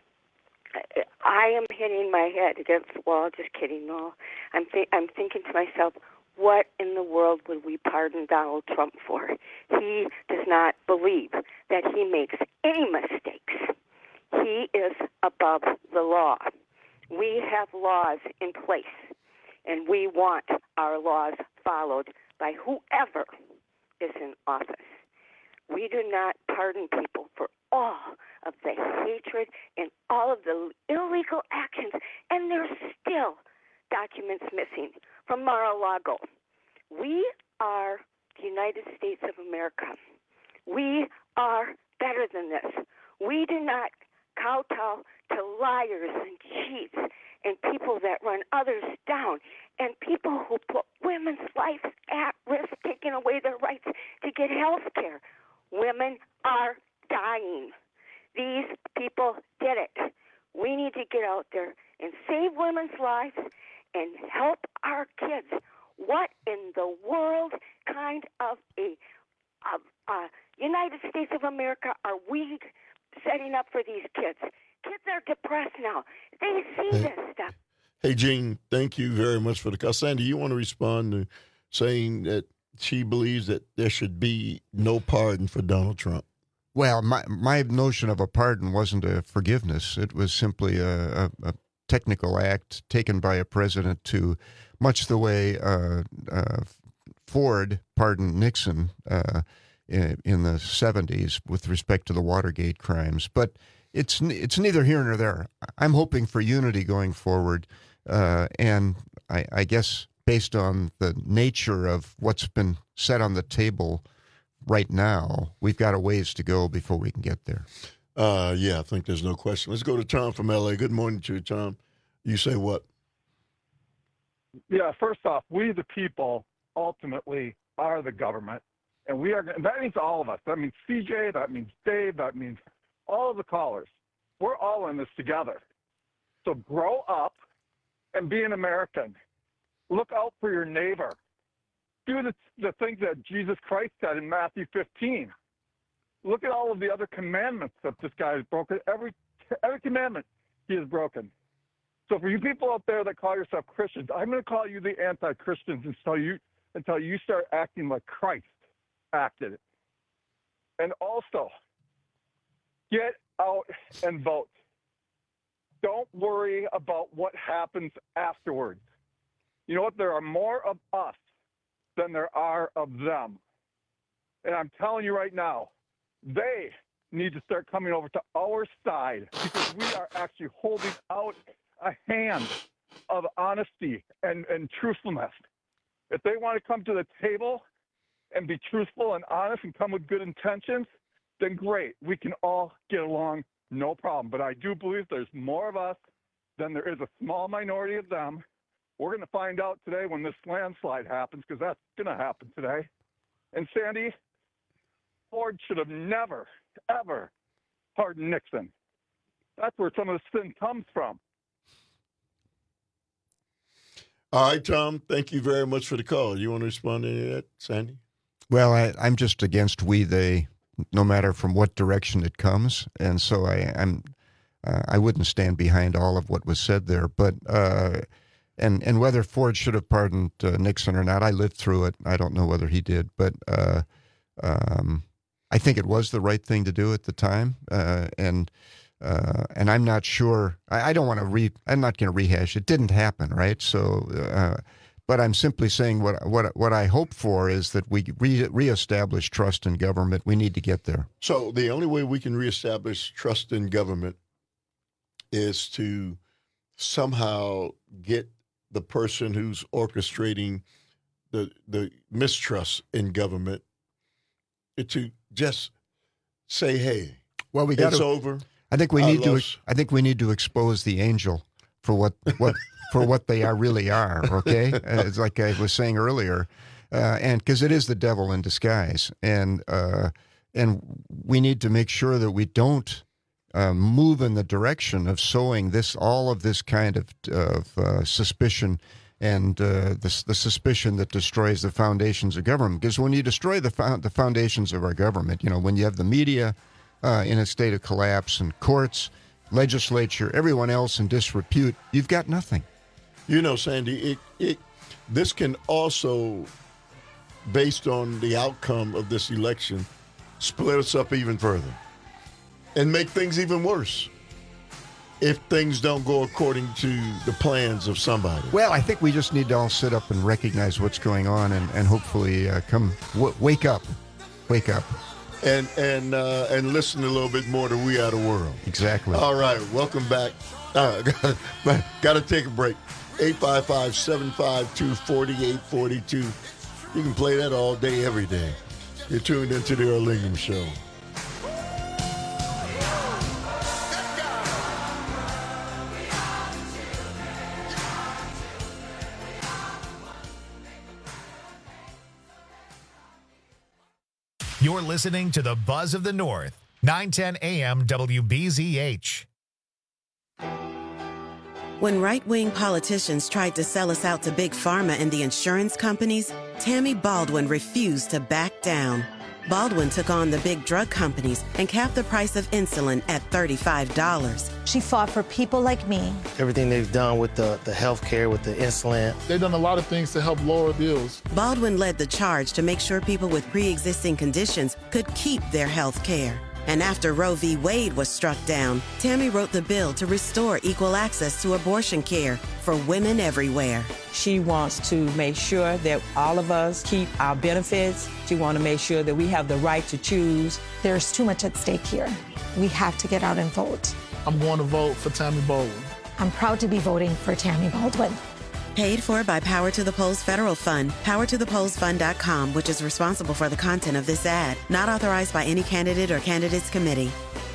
I am hitting my head against the wall. Just kidding, no. I'm th- I'm thinking to myself, what in the world would we pardon Donald Trump for? He does not believe that he makes any mistakes. He is above the law. We have laws in place, and we want our laws followed by whoever is in office. We do not pardon people for all of the hatred and all of the illegal actions, and there's still documents missing from Mar-a-Lago. We are the United States of America. We are better than this. We do not kowtow to liars and cheats and people that run others down and people who put women's lives at risk, taking away their rights to get health care. Women are dying. These people did it. We need to get out there and save women's lives and help our kids. What in the world kind of a of, uh, United States of America are we setting up for these kids? Kids are depressed now. They see Hey. this stuff. Hey, Jean, thank you very much for the call. Sandy, you want to respond to saying that she believes that there should be no pardon for Donald Trump? Well, my my notion of a pardon wasn't a forgiveness. It was simply a, a, a technical act taken by a president to, much the way uh, uh, Ford pardoned Nixon uh, in, in the seventies with respect to the Watergate crimes. But it's it's neither here nor there. I'm hoping for unity going forward, uh, and I, I guess based on the nature of what's been set on the table right now, we've got a ways to go before we can get there. Uh, yeah, I think there's no question. Let's go to Tom from L A. Good morning to you, Tom. You say what? Yeah, first off, we the people ultimately are the government, and we are. That means all of us. That means C J. That means Dave. That means all of the callers. We're all in this together. So grow up and be an American. Look out for your neighbor. Do the, the things that Jesus Christ said in Matthew fifteen. Look at all of the other commandments that this guy has broken. Every every commandment he has broken. So for you people out there that call yourself Christians, I'm going to call you the anti-Christians until you until you start acting like Christ acted. And also, get out and vote. Don't worry about what happens afterwards. You know what? There are more of us than there are of them. And I'm telling you right now, they need to start coming over to our side because we are actually holding out a hand of honesty and, and truthfulness. If they want to come to the table and be truthful and honest and come with good intentions, then great. We can all get along, no problem. But I do believe there's more of us than there is a small minority of them. We're going to find out today when this landslide happens, because that's going to happen today. And Sandy, Ford should have never, ever pardoned Nixon. That's where some of the sin comes from. All right, Tom, thank you very much for the call. You want to respond to any of that, Sandy? Well, I, I'm just against we, they, no matter from what direction it comes. And so I, I'm, uh, I wouldn't stand behind all of what was said there. But uh, and and whether Ford should have pardoned uh, Nixon or not, I lived through it. I don't know whether he did, but uh, um, I think it was the right thing to do at the time. Uh, and uh, and I'm not sure. I, I don't want to re. I'm not going to rehash. It didn't happen, right? So. Uh, But I'm simply saying what what what I hope for is that we re- reestablish trust in government. We need to get there. So the only way we can reestablish trust in government is to somehow get the person who's orchestrating the the mistrust in government to just say, "Hey, well, we got it's over." I think we I need to. lost. I think we need to expose the angel for what what. for what they are really are, okay? Uh, it's like I was saying earlier, uh, and because it is the devil in disguise, and uh, and we need to make sure that we don't uh, move in the direction of sowing this all of this kind of of uh, suspicion and uh, the the suspicion that destroys the foundations of government. Because when you destroy the fo- the foundations of our government, you know, when you have the media uh, in a state of collapse and courts, legislature, everyone else in disrepute, you've got nothing. You know, Sandy, it, it this can also, based on the outcome of this election, split us up even further and make things even worse if things don't go according to the plans of somebody. Well, I think we just need to all sit up and recognize what's going on and, and hopefully uh, come w- wake up, wake up. And and uh, and listen a little bit more to We Are the World. Exactly. All right, welcome back. Uh, Got to take a break. eight five five, seven five two, four eight four two. You can play that all day, every day. You're tuned into the Earl Ingham Show. You're listening to the Buzz of the North, nine ten A M W B Z H. When right-wing politicians tried to sell us out to Big Pharma and the insurance companies, Tammy Baldwin refused to back down. Baldwin took on the big drug companies and capped the price of insulin at thirty-five dollars. She fought for people like me. Everything they've done with the, the health care, with the insulin. They've done a lot of things to help lower bills. Baldwin led the charge to make sure people with pre-existing conditions could keep their health care. And after Roe v. Wade was struck down, Tammy wrote the bill to restore equal access to abortion care for women everywhere. She wants to make sure that all of us keep our benefits. She wants to make sure that we have the right to choose. There's too much at stake here. We have to get out and vote. I'm going to vote for Tammy Baldwin. I'm proud to be voting for Tammy Baldwin. Paid for by Power to the Polls Federal Fund, power to the polls fund dot com, which is responsible for the content of this ad. Not authorized by any candidate or candidates committee.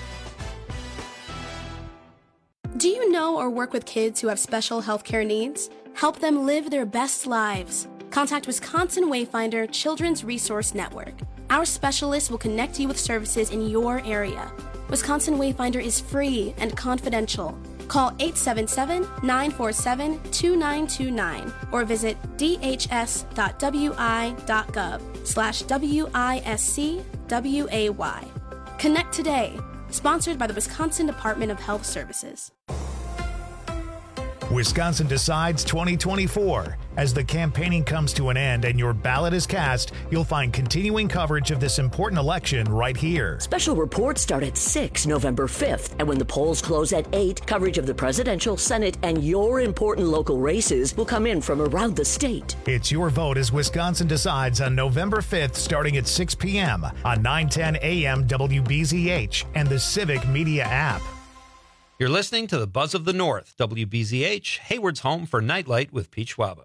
Do you know or work with kids who have special healthcare needs? Help them live their best lives. Contact Wisconsin Wayfinder Children's Resource Network. Our specialists will connect you with services in your area. Wisconsin Wayfinder is free and confidential. Call eight seven seven, nine four seven, two nine two nine or visit d h s dot w i dot gov slash W I S C W A Y. Connect today. Sponsored by the Wisconsin Department of Health Services. Wisconsin Decides twenty twenty-four. As the campaigning comes to an end and your ballot is cast, you'll find continuing coverage of this important election right here. Special reports start at six November fifth, and when the polls close at eight, coverage of the presidential, Senate, and your important local races will come in from around the state. It's your vote as Wisconsin Decides on November fifth starting at six p.m. on nine ten a.m. W B Z H and the Civic Media app. You're listening to the Buzz of the North, W B Z H, Hayward's home for Nightlight with Pete Schwaba.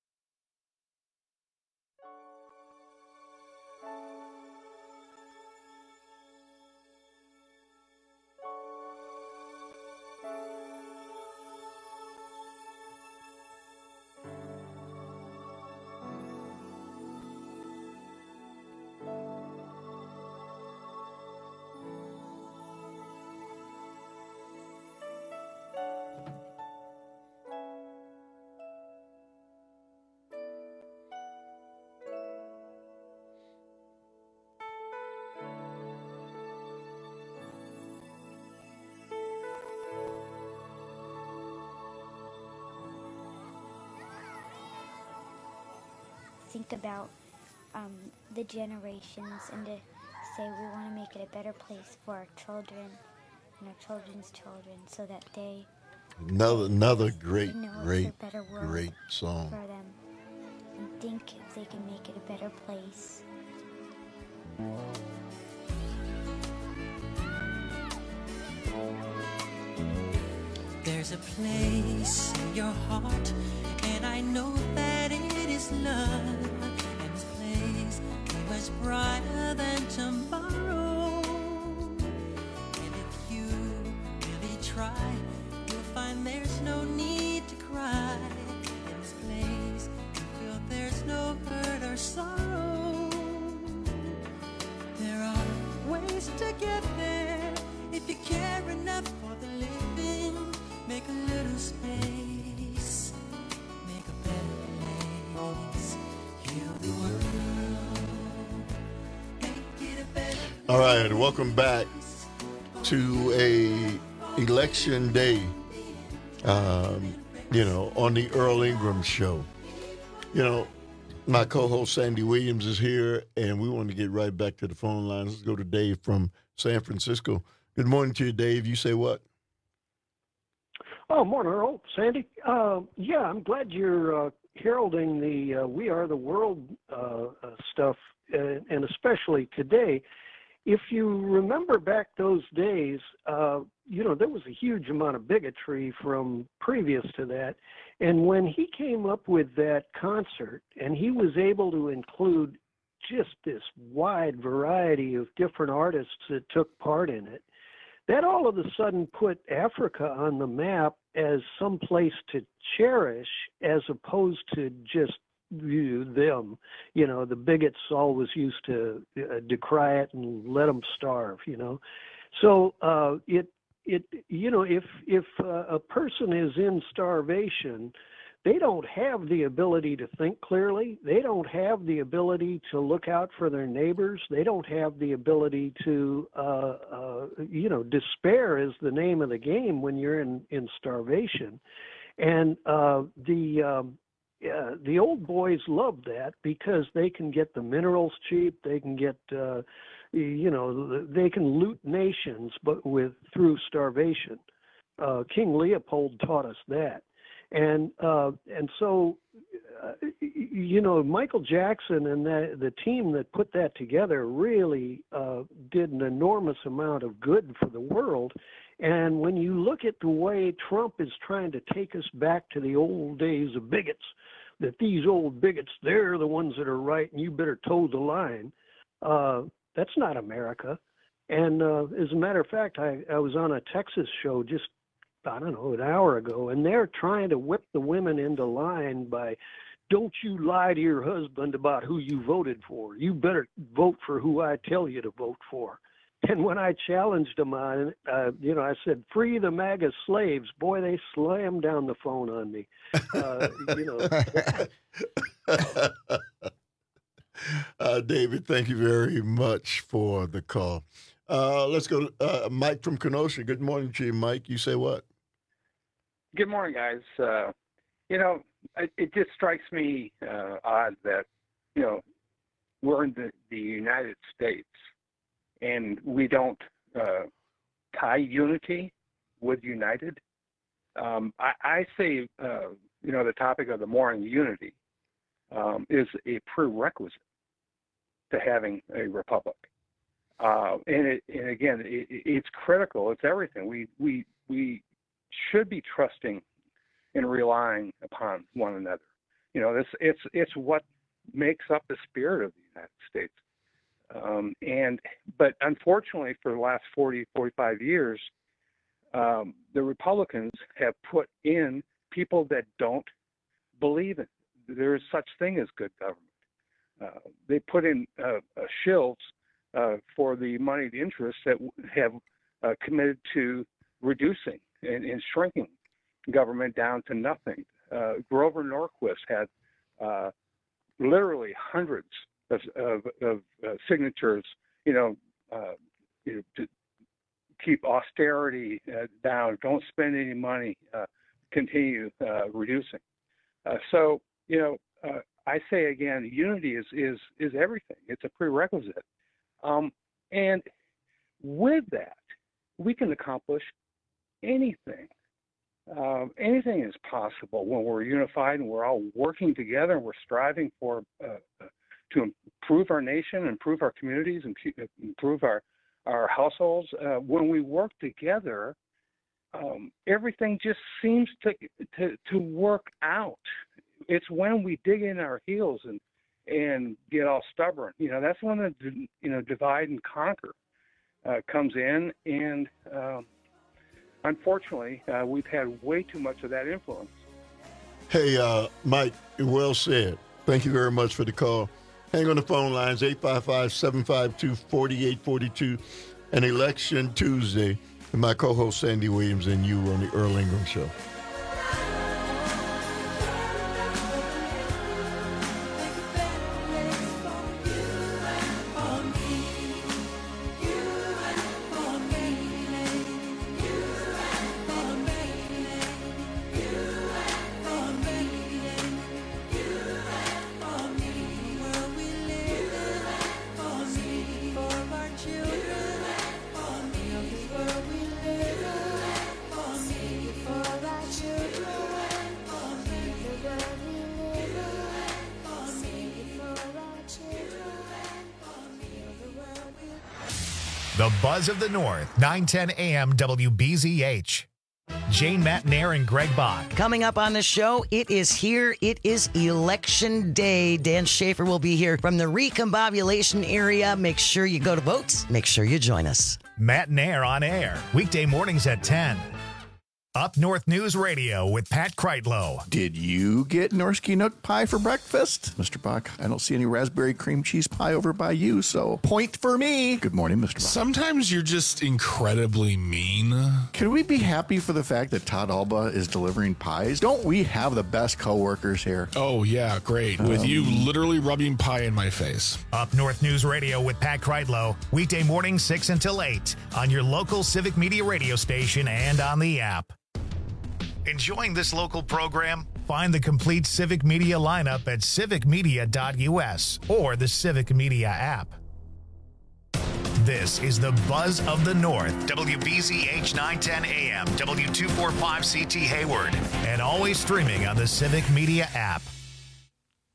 Think about um, the generations and to say we want to make it a better place for our children and our children's children so that they Another another great, know it's a great, better world great song. for them and think if they can make it a better place. There's a place in your heart, and I know that it is love. And this place is much brighter than tomorrow. And if you really try, you'll find there's no need to cry. In this place, you feel there's no hurt or sorrow. There are ways to get there if you care enough for the living. Make a little space, make a better place, heal the world, make it a better place. All right, welcome back to a election day, um, you know, on the Earl Ingram Show. You know, my co-host Sandy Williams is here, and we want to get right back to the phone lines. Let's go to Dave from San Francisco. Good morning to you, Dave. You say what? Oh, morning, Earl. Sandy. Uh, yeah, I'm glad you're uh, heralding the uh, We Are the World uh, uh, stuff, uh, and especially today. If you remember back those days, uh, you know, there was a huge amount of bigotry from previous to that. And when he came up with that concert and he was able to include just this wide variety of different artists that took part in it, that all of a sudden put Africa on the map as some place to cherish as opposed to just view them. You know, the bigots always used to uh, decry it and let them starve, you know. So uh, it, it, you know, if, if uh, a person is in starvation, they don't have the ability to think clearly. They don't have the ability to look out for their neighbors. They don't have the ability to, uh, uh, you know, despair is the name of the game when you're in, in starvation. And uh, the um, uh, the old boys love that because they can get the minerals cheap. They can get, uh, you know, they can loot nations, but with through starvation. Uh, King Leopold taught us that, and uh, and so, uh, you know, Michael Jackson and the, the team that put that together really uh, did an enormous amount of good for the world. And when you look at the way Trump is trying to take us back to the old days of bigots, that these old bigots, they're the ones that are right, and you better toe the line. Uh, that's not America. And uh, as a matter of fact, I, I was on a Texas show just, I don't know, an hour ago, and they're trying to whip the women into line by, don't you lie to your husband about who you voted for. You better vote for who I tell you to vote for. And when I challenged them on it, uh, you know, I said, free the MAGA slaves. Boy, they slammed down the phone on me. Uh, you know. uh, David, thank you very much for the call. Uh, let's go to uh, Mike from Kenosha. Good morning to you, Mike. You say what? Good morning, guys. Uh, you know, it, it just strikes me uh, odd that, you know, we're in the, the United States, and we don't uh, tie unity with United. Um, I, I say, uh, you know, the topic of the morning, unity, um, is a prerequisite to having a republic. Uh, and, it, and again, it, it's critical. It's everything. We we we should be trusting and relying upon one another. You know, this it's it's what makes up the spirit of the United States. Um, and but unfortunately, for the last forty, forty-five years, um, the Republicans have put in people that don't believe it. There is such thing as good government. Uh, they put in uh, uh, shills uh, for the moneyed interests that have uh, committed to reducing and, and shrinking government down to nothing. Uh, Grover Norquist had uh, literally hundreds of, of, of uh, signatures, you know, uh, you know, to keep austerity uh, down, don't spend any money, uh, continue uh, reducing. Uh, so, you know, uh, I say again, unity is, is, is everything. It's a prerequisite. Um, and with that, we can accomplish anything. Uh, anything is possible when we're unified and we're all working together and we're striving for uh, to improve our nation, improve our communities, and improve our, our households. Uh, when we work together, um, everything just seems to, to to work out. It's when we dig in our heels and and get all stubborn. You know, that's when the you know divide and conquer uh, comes in, and um, unfortunately, uh, we've had way too much of that influence. Hey, uh, Mike, well said. Thank you very much for the call. Hang on the phone lines, eight five five, seven five two, four eight four two, an Election Tuesday, and my co-host Sandy Williams and you on the Earl Ingram Show. The Buzz of the North, nine ten A M W B Z H. Jane Matnair and Greg Bach. Coming up on the show, it is here. It is Election Day. Dan Schaefer will be here from the recombobulation area. Make sure you go to vote. Make sure you join us. Matnair on air, weekday mornings at ten. Up North News Radio with Pat Kreitlow. Did you get Norsky Nook pie for breakfast? Mister Bach, I don't see any raspberry cream cheese pie over by you, so point for me. Good morning, Mister Bach. Sometimes you're just incredibly mean. Can we be happy for the fact that Todd Alba is delivering pies? Don't we have the best coworkers here? Oh, yeah, great. With um, you literally rubbing pie in my face. Up North News Radio with Pat Kreitlow, weekday morning six until eight on your local Civic Media radio station and on the app. Enjoying this local program? Find the complete Civic Media lineup at civic media dot U S or the Civic Media app. This is the Buzz of the North, W B Z H nine ten A M, W two forty-five C T Hayward, and always streaming on the Civic Media app.